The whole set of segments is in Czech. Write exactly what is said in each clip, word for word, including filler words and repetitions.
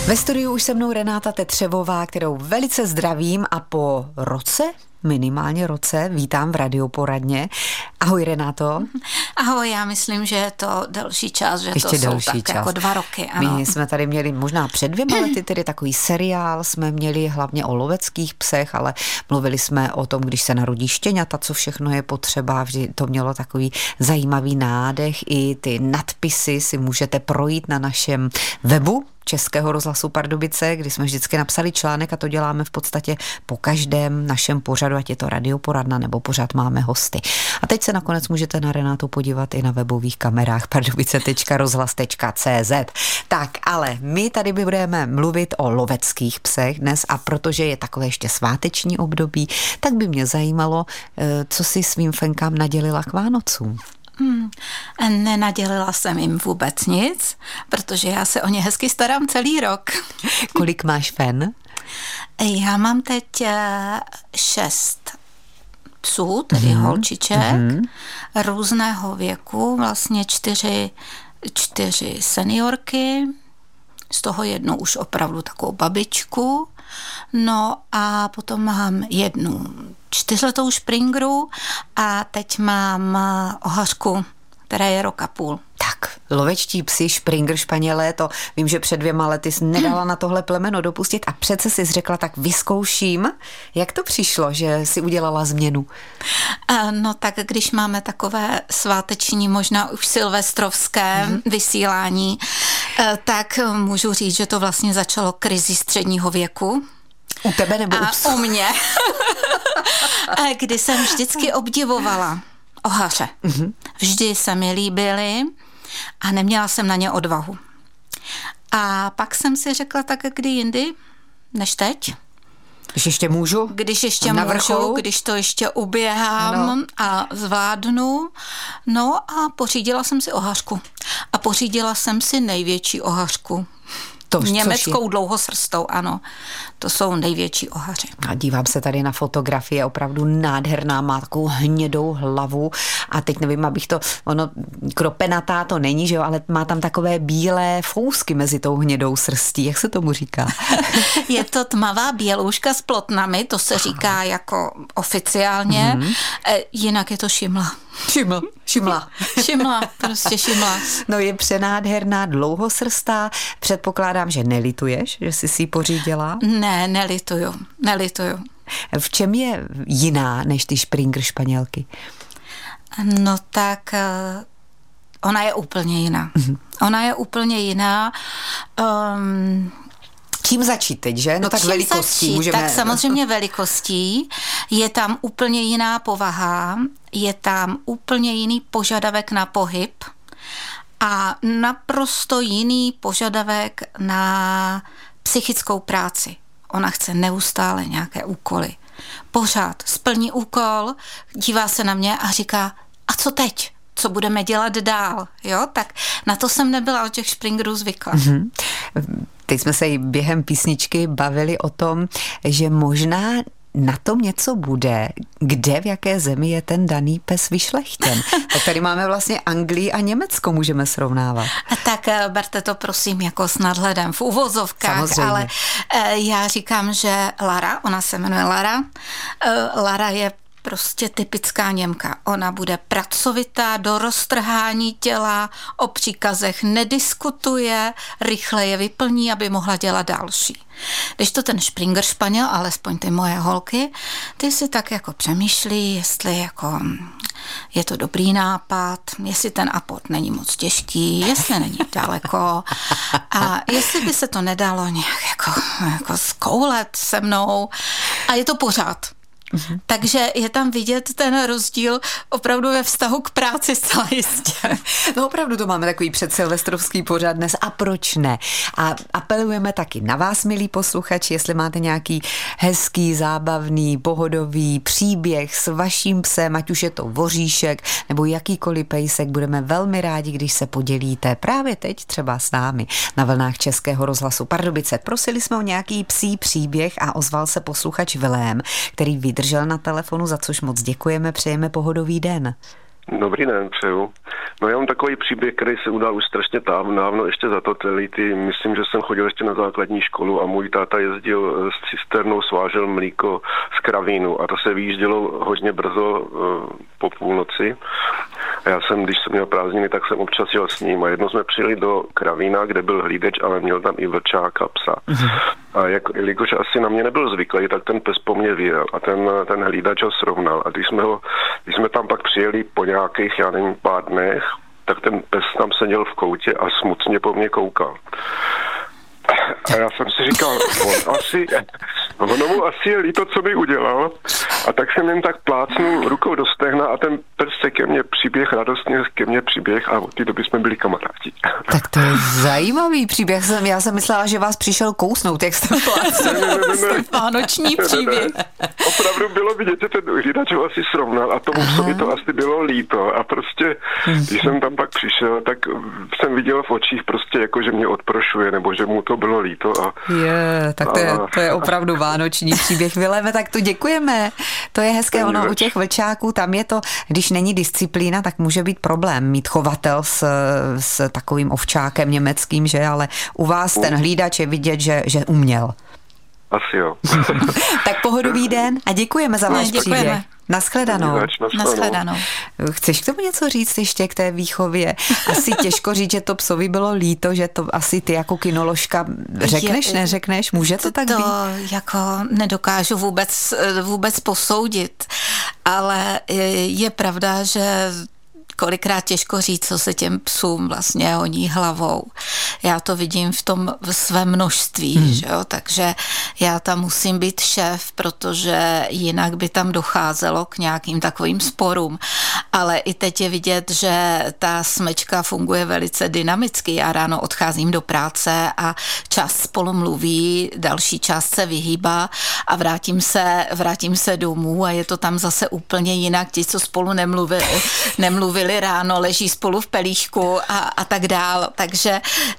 Ve studiu už se mnou Renáta Tetřevová, kterou velice zdravím a po roce, minimálně roce, vítám v Radioporadně. Ahoj Renáto. Ahoj, já myslím, že je to delší čas, že Ještě to jsou delší tak čas. jako dva roky. Ano. My jsme tady měli možná před dvěma lety tedy takový seriál, jsme měli hlavně o loveckých psech, ale mluvili jsme o tom, když se narodí štěňata, co všechno je potřeba, vždy to mělo takový zajímavý nádech, i ty nadpisy si můžete projít na našem webu Českého rozhlasu Pardubice, kdy jsme vždycky napsali článek a to děláme v podstatě po každém našem pořadu, ať je to Radioporadna nebo pořad Máme hosty. A teď se nakonec můžete na Renátu podívat i na webových kamerách pardubice tečka rozhlas tečka cé zet. Tak, ale my tady budeme mluvit o loveckých psech dnes a protože je takové ještě sváteční období, tak by mě zajímalo, co si svým fenkám nadělila k Vánocům. Hmm. Nenadělila jsem jim vůbec nic, protože já se o ně hezky starám celý rok. Kolik máš fen? Já mám teď šest psů, tedy mm-hmm. holčiček, mm-hmm. různého věku, vlastně čtyři, čtyři seniorky, z toho jednu už opravdu takovou babičku, no a potom mám jednu čtyřletou špringru a teď mám ohařku, která je rok a půl. Tak, lovečtí psi, špringer, španělé, to vím, že před dvěma lety jsi nedala na tohle plemeno dopustit a přece jsi řekla, tak vyzkouším. Jak to přišlo, že jsi udělala změnu? No tak, když máme takové sváteční, možná už silvestrovské mm-hmm. vysílání, tak můžu říct, že to vlastně začalo krizi středního věku. U tebe nebo u psů? A u mě. Kdy jsem vždycky obdivovala ohaře. Mm-hmm. Vždy se mi líbily a neměla jsem na ně odvahu. A pak jsem si řekla, tak kdy jindy, než teď. Když ještě můžu? Když ještě můžu, vrcholu? Když to ještě uběhám no. a zvládnu. No a pořídila jsem si ohařku. A pořídila jsem si největší ohařku. To, Německou dlouhosrstou, ano. To jsou největší ohaři. A dívám se tady na fotografie, opravdu nádherná, má takovou hnědou hlavu a teď nevím, abych to, ono kropenatá to není, že jo, ale má tam takové bílé fousky mezi tou hnědou srstí, jak se tomu říká? Je to tmavá bělouška s plotnami, to se říká jako oficiálně, mm-hmm. jinak je to šimla. Šiml, šimla. Šimla, prostě šimla. No je přenádherná, dlouhosrstá, předpokládám, že nelituješ, že jsi si ji pořídila? Ne, nelituju, nelituju. V čem je jiná než ty špringer španělky? No tak ona je úplně jiná. Mm-hmm. Ona je úplně jiná. Um, Čím začít teď, že? No tak velikostí začít? můžeme... Tak samozřejmě velikostí. Je tam úplně jiná povaha, je tam úplně jiný požadavek na pohyb a naprosto jiný požadavek na psychickou práci. Ona chce neustále nějaké úkoly. Pořád splní úkol, dívá se na mě a říká, a co teď? Co budeme dělat dál? Jo, tak na to jsem nebyla od těch špringerů zvyklá. Mm-hmm. Teď jsme se i během písničky bavili o tom, že možná na tom něco bude, kde, v jaké zemi je ten daný pes vyšlechtěn. Tak tady máme vlastně Anglii a Německo, můžeme srovnávat. Tak berte to prosím jako s nadhledem v uvozovkách, samozřejmě. Ale já říkám, že Lara, ona se jmenuje Lara, Lara je prostě typická Němka. Ona bude pracovitá, do roztrhání těla, o příkazech nediskutuje, rychle je vyplní, aby mohla dělat další. Když to ten špringer španěl, alespoň ty moje holky, ty si tak jako přemýšlí, jestli jako je to dobrý nápad, jestli ten aport není moc těžký, jestli není daleko a jestli by se to nedalo nějak jako, jako zkoulet se mnou a je to pořád. Mm-hmm. Takže je tam vidět ten rozdíl opravdu ve vztahu k práci zcela jistě. No opravdu to máme takový předsilvestrovský pořad dnes a proč ne? A apelujeme taky na vás, milí posluchači, jestli máte nějaký hezký, zábavný, pohodový příběh s vaším psem, ať už je to voříšek nebo jakýkoliv pejsek, budeme velmi rádi, když se podělíte právě teď třeba s námi na vlnách Českého rozhlasu Pardubice. Prosili jsme o nějaký psí příběh a ozval se posluchač Vilém, který vydržel na telefonu, za což moc děkujeme, přejeme pohodový den. Dobrý den, přeju. No já mám takový příběh, který se udal už strašně dávno, dávno ještě za to celý ty, myslím, že jsem chodil ještě na základní školu a můj táta jezdil s cisternou, svážel mlíko z Kravínu a to se vyjíždělo hodně brzo uh, po půlnoci. A já jsem, když jsem měl prázdniny, tak jsem občas jel s ním a jednou jsme přijeli do Kravína, kde byl hlídeč, ale měl tam i vlčáka, psa. A jak, jelikož asi na mě nebyl zvyklý, tak ten pes po mně vyjel a ten, ten hlídač ho srovnal. A když jsme, ho, když jsme tam pak přijeli po nějakých, já nevím, pár dnech, tak ten pes tam seděl v koutě a smutně po mně koukal. A já jsem si říkal, on asi, ono mu asi je líto, co by udělal. A tak jsem jen tak plácnul rukou do stehna a ten pes se ke mně přiběh, radostně ke mně přiběh a od té doby jsme byli kamarádi. Tak to je zajímavý příběh. Já jsem myslela, že vás přišel kousnout, jak jste plácnul. Vánoční příběh. Opravdu bylo vidět, že ten hlídač ho asi srovnal a tomu psovi to asi bylo líto. A prostě, když jsem tam pak přišel, tak jsem viděl v očích prostě jako, že mě odprošuje, nebo že mu to bylo líto. A, je, tak to je, to je opravdu vánoční příběh. Vileme, tak to děkujeme. To je hezké, ono u těch vlčáků, tam je to, když není disciplína, tak může být problém mít chovatel s, s takovým ovčákem německým, že, ale u vás ten hlídač je vidět, že, že uměl. Asi jo. Tak pohodový den a děkujeme za váš děkujeme. příběh. Naschledanou. Naschledanou. Chceš k tomu něco říct ještě k té výchově? Asi těžko říct, že to psovi bylo líto, že to asi ty jako kinoložka řekneš, je, neřekneš? Může to, to tak to být? To jako nedokážu vůbec, vůbec posoudit, ale je, je pravda, že kolikrát těžko říct, co se těm psům vlastně honí hlavou. Já to vidím v tom v svém množství, hmm. že jo? Takže já tam musím být šéf, protože jinak by tam docházelo k nějakým takovým sporům. Ale i teď je vidět, že ta smečka funguje velice dynamicky. Já ráno odcházím do práce a část spolu mluví, další část se vyhýbá a vrátím se, vrátím se domů a je to tam zase úplně jinak. Ti, co spolu nemluvili, nemluvili ráno, leží spolu v pelíšku a, a tak dál. Takže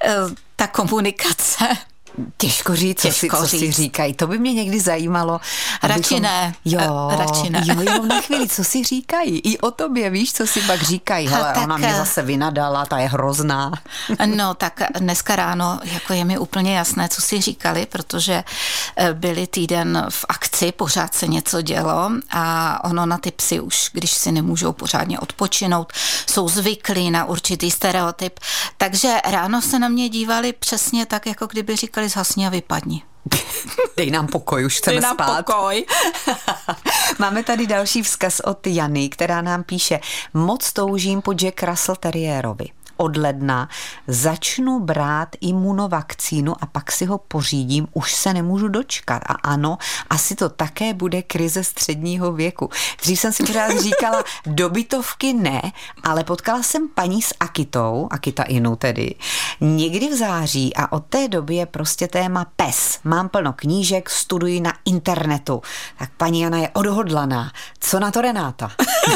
ta komunikace... Těžko říct, co, Těžko si, co říct. si říkají. To by mě někdy zajímalo. Radši abychom... ne. Jo, radši ne. Jo, jo, na chvíli, co si říkají. I o tobě, víš, co si pak říkají. Hele, tak, ona mě zase vynadala, ta je hrozná. No, tak dneska ráno jako je mi úplně jasné, co si říkali, protože byli týden v akci, pořád se něco dělo a ono na ty psy už, když si nemůžou pořádně odpočinout, jsou zvyklí na určitý stereotyp. Takže ráno se na mě dívali přesně tak, jako kdyby říkali zhasni a vypadni. Dej nám pokoj, už chceme Dej nám spát. pokoj. Máme tady další vzkaz od Jany, která nám píše: moc toužím po Jack Russell Terriérovi. Od ledna začnu brát imunovakcínu a pak si ho pořídím, už se nemůžu dočkat. A ano, asi to také bude krize středního věku. Dřív jsem si pořád říkala, dobytovky ne, ale potkala jsem paní s Akitou, Akita Inu tedy, někdy v září a od té doby je prostě téma pes. Mám plno knížek, studuji na internetu. Tak paní Jana je odhodlaná. Co na to Renáta?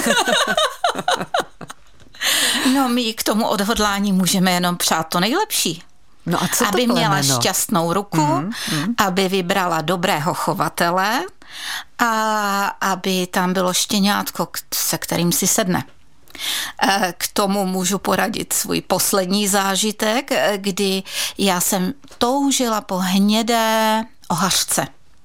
No, my k tomu odhodlání můžeme jenom přát to nejlepší. No a co aby to měla plemeno? Šťastnou ruku, mm, mm. aby vybrala dobrého chovatele a aby tam bylo štěňátko, se kterým si sedne. K tomu můžu poradit svůj poslední zážitek, kdy já jsem toužila po hnědé ohařce.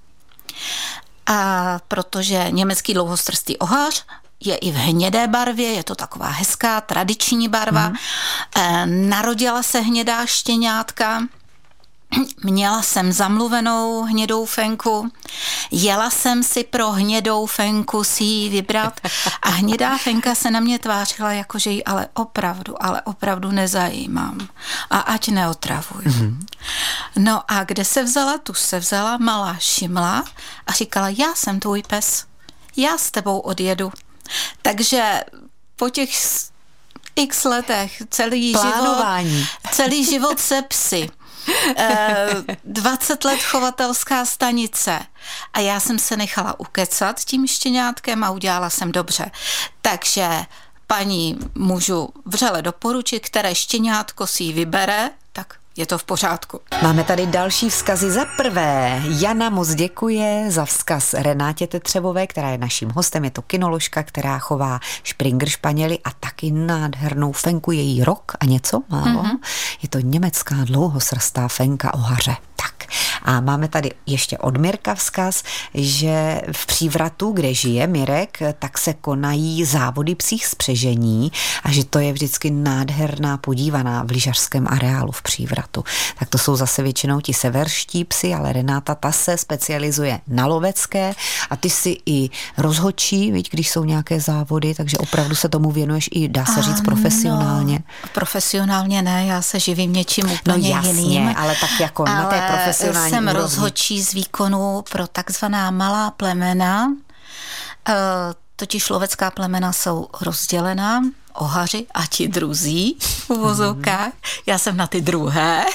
A protože německý dlouhostrstý ohař je i v hnědé barvě, je to taková hezká tradiční barva. Mm. Narodila se hnědá štěňátka, měla jsem zamluvenou hnědou fenku, jela jsem si pro hnědou fenku si ji vybrat a hnědá fenka se na mě tvářila, jako že ji ale opravdu, ale opravdu nezajímám. A ať neotravuju. Mm-hmm. No a kde se vzala? Tu se vzala malá Šimla a říkala, já jsem tvůj pes, já s tebou odjedu. Takže po těch x letech celý Plánování. život, celý život se psy, dvacet let chovatelská stanice a já jsem se nechala ukecat tím štěňátkem a udělala jsem dobře. Takže paní můžu vřele doporučit, které štěňátko si ji vybere, tak je to v pořádku. Máme tady další vzkazy. Za prvé, Jana moc děkuje za vzkaz Renátě Tetřevové, která je naším hostem, je to kinoložka, která chová Springer španěly a taky nádhernou fenku, její rok a něco málo. Mm-hmm. Je to německá dlouhosrstá fenka ohaře. Tak. A máme tady ještě od Mirka vzkaz, že v Přívratu, kde žije Mirek, tak se konají závody psích spřežení a že to je vždycky nádherná podívaná v lyžařském areálu v Přívratu. Tak to jsou zase většinou ti severští psi, ale Renáta ta se specializuje na lovecké a ty si i rozhodčí, víš, když jsou nějaké závody, takže opravdu se tomu věnuješ i, dá se říct, profesionálně. No, profesionálně ne, já se živím něčím úplně no, jasně, jiným. ale tak jako ale na té profesionální jsem úrovni. rozhodčí z výkonu pro takzvaná malá plemena, e, totiž lovecká plemena jsou rozdělená, ohaři a ti druzí v uvozovkách. Mm-hmm. Já jsem na ty druhé.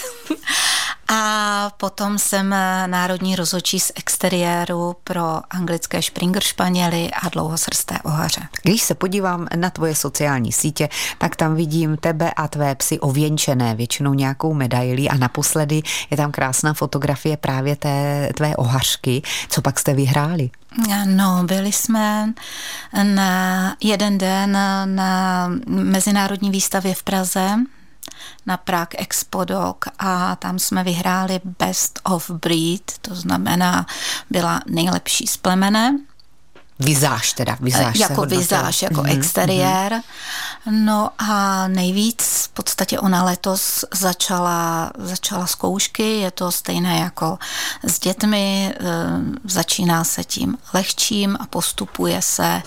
A potom jsem národní rozhodčí z exteriéru pro anglické Springer španěly a dlouhosrsté ohaře. Když se podívám na tvoje sociální sítě, tak tam vidím tebe a tvé psy ověnčené většinou nějakou medailí a naposledy je tam krásná fotografie právě té tvé ohařky. Co pak jste vyhráli? No, byli jsme na jeden den na mezinárodní výstavě v Praze, na Prague Expo Dog a tam jsme vyhráli Best of Breed, to znamená byla nejlepší z plemene. Vizáž teda, vizáž Jako vizáž, jako mm-hmm. exteriér. No a nejvíc v podstatě ona letos začala, začala zkoušky, je to stejné jako s dětmi, začíná se tím lehčím a postupuje se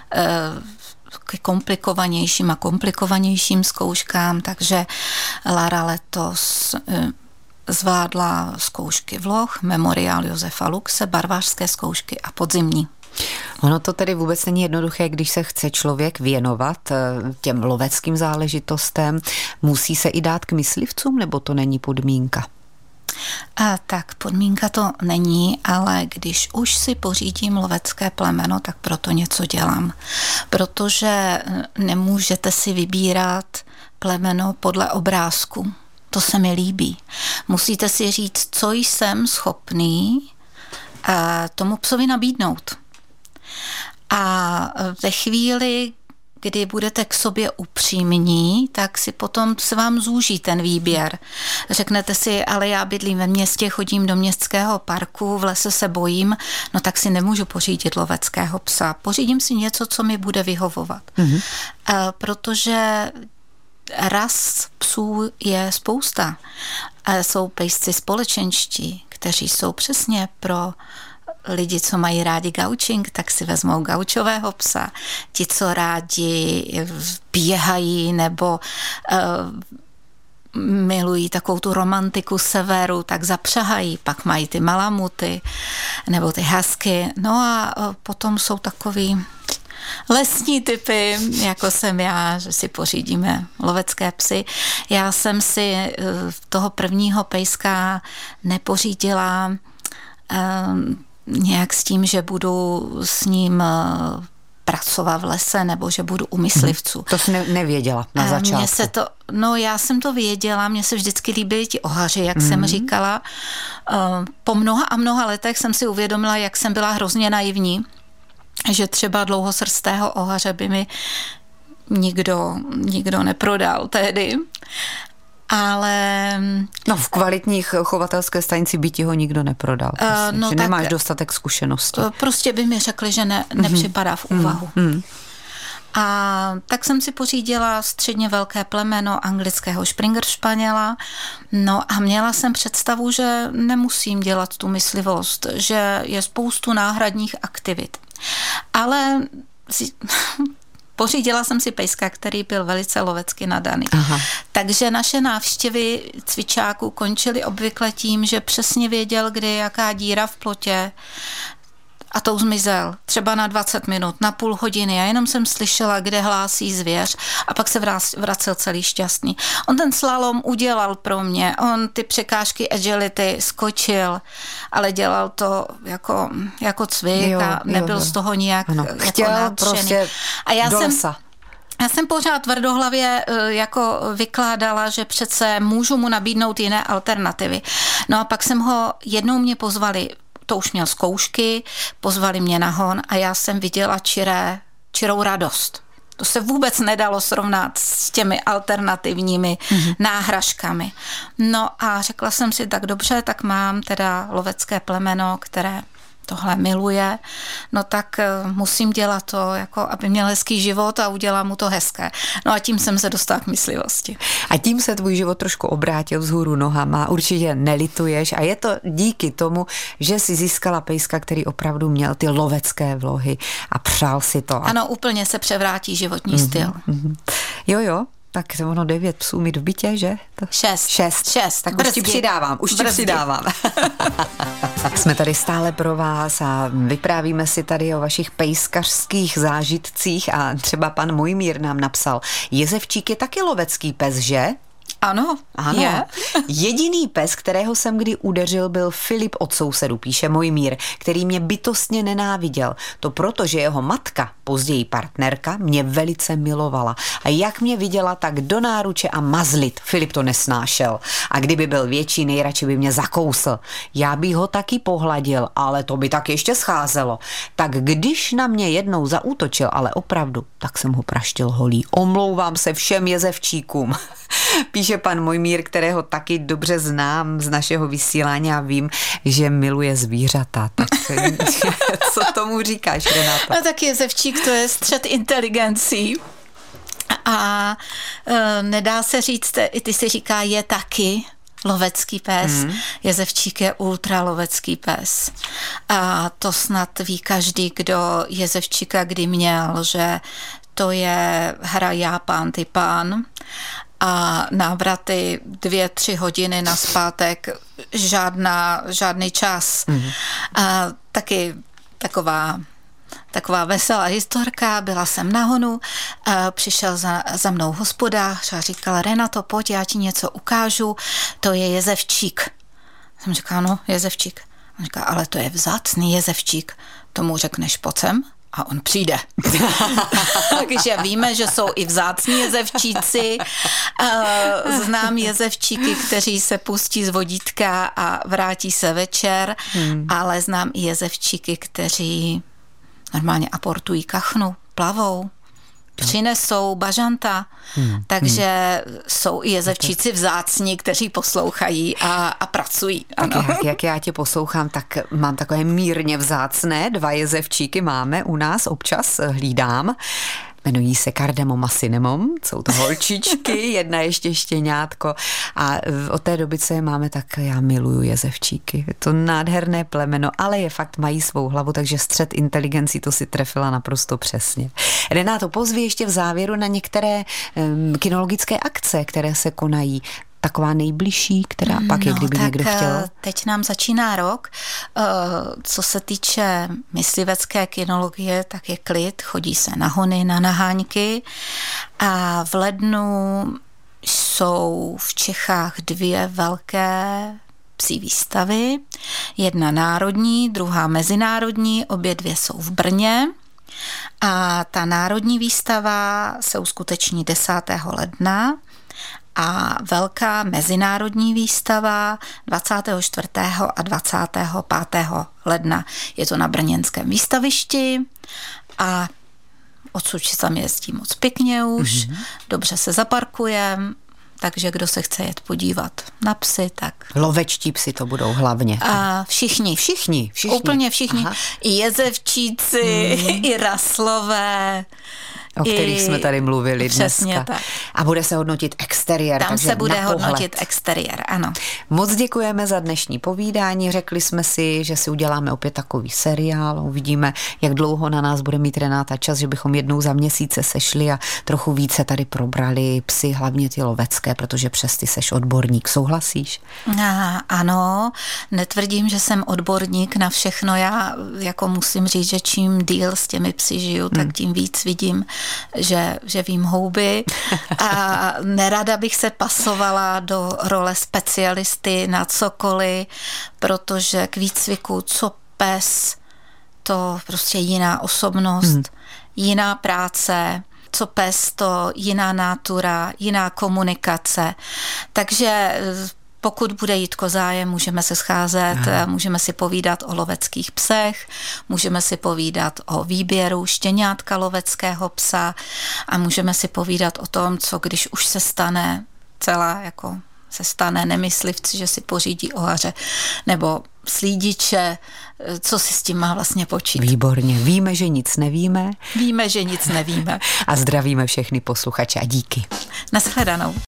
k komplikovanějším a komplikovanějším zkouškám, takže Lara letos zvládla zkoušky vloh, memoriál Josefa Luxe, barvářské zkoušky a podzimní. Ono to tedy vůbec není jednoduché, když se chce člověk věnovat těm loveckým záležitostem. Musí se i dát k myslivcům, nebo to není podmínka? A tak podmínka to není, ale když už si pořídím lovecké plemeno, tak proto něco dělám. Protože nemůžete si vybírat plemeno podle obrázku. To se mi líbí. Musíte si říct, co jsem schopný tomu psovi nabídnout. A ve chvíli, kdy budete k sobě upřímní, tak si potom se vám zúží ten výběr. Řeknete si, ale já bydlím ve městě, chodím do městského parku, v lese se bojím, no tak si nemůžu pořídit loveckého psa. Pořídím si něco, co mi bude vyhovovat. Mm-hmm. A protože ras psů je spousta. A jsou pejsci společenští, kteří jsou přesně pro lidi, co mají rádi gaučing, tak si vezmou gaučového psa. Ti, co rádi běhají nebo uh, milují takovou tu romantiku severu, tak zapřahají. Pak mají ty malamuty nebo ty husky. No a uh, potom jsou takový lesní typy, jako jsem já, že si pořídíme lovecké psy. Já jsem si uh, toho prvního pejska nepořídila uh, nějak s tím, že budu s ním pracovat v lese nebo že budu u myslivců. To jsi ne, nevěděla na začátku. Mně se to, no já jsem to věděla, mně se vždycky líbily ti ohaři, jak mm. jsem říkala. Po mnoha a mnoha letech jsem si uvědomila, jak jsem byla hrozně naivní, že třeba dlouhosrstého ohaře by mi nikdo, nikdo neprodal tehdy. Ale... No v kvalitních chovatelské stanici by ti ho nikdo neprodal. Prostě, uh, no že tak, nemáš dostatek zkušeností. Prostě by mi řekli, že ne, nepřipadá v úvahu. Mm-hmm. A tak jsem si pořídila středně velké plemeno anglického Springer španěla. No a měla jsem představu, že nemusím dělat tu myslivost, že je spoustu náhradních aktivit. Ale... Pořídila jsem si pejska, který byl velice lovecky nadaný. Aha. Takže naše návštěvy cvičáků končily obvykle tím, že přesně věděl, kdy je jaká díra v plotě a tou zmizel. Třeba na dvacet minut, na půl hodiny. Já jenom jsem slyšela, kde hlásí zvěř a pak se vracel celý šťastný. On ten slalom udělal pro mě. On ty překážky agility skočil, ale dělal to jako, jako cvik jo, a nebyl jo, z toho nijak ano. jako chtěl nadšený. Prostě a já do jsem, lesa. Já jsem pořád tvrdohlavě jako vykládala, že přece můžu mu nabídnout jiné alternativy. No a pak jsem ho, jednou mě pozvali, to už měl zkoušky, pozvali mě na hon a já jsem viděla čiré, čirou radost. To se vůbec nedalo srovnat s těmi alternativními mm-hmm. náhražkami. No a řekla jsem si, tak dobře, tak mám teda lovecké plemeno, které tohle miluje, no tak musím dělat to, jako aby měl hezký život a udělám mu to hezké. No a tím jsem se dostala k myslivosti. A tím se tvůj život trošku obrátil vzhůru nohama, určitě nelituješ a je to díky tomu, že jsi získala pejska, který opravdu měl ty lovecké vlohy a přál si to. Ano, úplně se převrátí životní mm-hmm, styl. Mm-hmm. Jo, jo. Tak se ono devět psů mít v bytě, že? To... Šest. Šest. Šest. Tak Brzdi. Už ti přidávám, už Brzdi. ti přidávám. Jsme tady stále pro vás a vyprávíme si tady o vašich pejskařských zážitcích a třeba pan Mojmír nám napsal, jezevčík je taky lovecký pes, že? Ano, ano. Je. Jediný pes, kterého jsem kdy udeřil, byl Filip od sousedu, píše Mojmír, který mě bytostně nenáviděl. To proto, že jeho matka, později partnerka, mě velice milovala. A jak mě viděla, tak do náruče a mazlit. Filip to nesnášel. A kdyby byl větší, nejradši by mě zakousl. Já bych ho taky pohladil, ale to by tak ještě scházelo. Tak když na mě jednou zaútočil, ale opravdu, tak jsem ho praštil holí. Omlouvám se všem jezevčíkům. Píše pan Mojmír, kterého taky dobře znám z našeho vysílání a vím, že miluje zvířata. Tak co tomu říkáš, Renáta? No tak jezevčík, to je střet inteligencí. A e, nedá se říct, ty si říká, je taky lovecký pes. Mm. Jezevčík je ultralovecký pes. A to snad ví každý, kdo jezevčíka kdy měl, že to je hra já pán, ty pán. A návraty dvě, tři hodiny nazpátek, žádná, žádný čas. Mm. A taky taková, taková veselá historka, byla jsem na honu, a přišel za, za mnou hospodář a říkal, Renato, pojď, já ti něco ukážu, to je jezevčík. Jsem říkala, no, jezevčík. On říká, ale to je vzácný jezevčík. Tomu řekneš, pojď sem. A on přijde. Takže víme, že jsou i vzácní jezevčíci. Znám jezevčíky, kteří se pustí z vodítka a vrátí se večer, hmm. ale znám i jezevčíky, kteří normálně aportují kachnu, plavou, přinesou bažanta, hmm. takže hmm. jsou i jezevčíci vzácní, kteří poslouchají a, a pracují. Ano. Tak jak, jak já tě poslouchám, tak mám takové mírně vzácné, dva jezevčíky máme u nás, občas hlídám. Jmenují se Kardemom a Cinnamon, jsou to holčičky, jedna ještě štěňátko a od té doby, co je máme, tak já miluju jezevčíky. Je to nádherné plemeno, ale je fakt, mají svou hlavu, takže střet inteligencí to si trefila naprosto přesně. Renáto, pozvi ještě v závěru na některé um, kinologické akce, které se konají. Taková nejbližší, která pak je, no, kdyby někdo chtěl? Teď nám začíná rok. Co se týče myslivecké kinologie, tak je klid, chodí se na hony, na naháňky a v lednu jsou v Čechách dvě velké psí výstavy. Jedna národní, druhá mezinárodní, obě dvě jsou v Brně. A ta národní výstava se uskuteční desátého ledna a velká mezinárodní výstava dvacátého čtvrtého a dvacátého pátého ledna. Je to na brněnském výstavišti a odsud se tam jezdí moc pěkně už, mm-hmm. dobře se zaparkujeme, takže kdo se chce jet podívat na psy, tak... Lovečtí psy to budou hlavně. A všichni. Všichni, všichni. Úplně všichni. Aha. I jezevčíci, mm. i raslové, o kterých I... jsme tady mluvili Přesně dneska. Tak. A bude se hodnotit exteriér. Tam se bude hodnotit exteriér, ano. Moc děkujeme za dnešní povídání. Řekli jsme si, že si uděláme opět takový seriál. Uvidíme, jak dlouho na nás bude mít Renáta čas, že bychom jednou za měsíce sešli a trochu více tady probrali psy, hlavně ty lovecké, protože přes ty seš odborník. Souhlasíš? A, ano, netvrdím, že jsem odborník na všechno. Já jako musím říct, že čím díl s těmi psy žiju, tak tím víc vidím, že, že vím houby a nerada bych se pasovala do role specialisty na cokoliv, protože k výcviku, co pes, to prostě jiná osobnost, hmm. jiná práce, co pes, to jiná nátura, jiná komunikace. Takže pokud bude Jitko zájem, můžeme se scházet, Aha. můžeme si povídat o loveckých psech, můžeme si povídat o výběru štěňátka loveckého psa a můžeme si povídat o tom, co když už se stane celá jako se stane nemyslivci, že si pořídí ohaře nebo slídiče, co si s tím má vlastně počít. Výborně. Víme, že nic nevíme. Víme, že nic nevíme. A zdravíme všechny posluchače a díky. Nashledanou.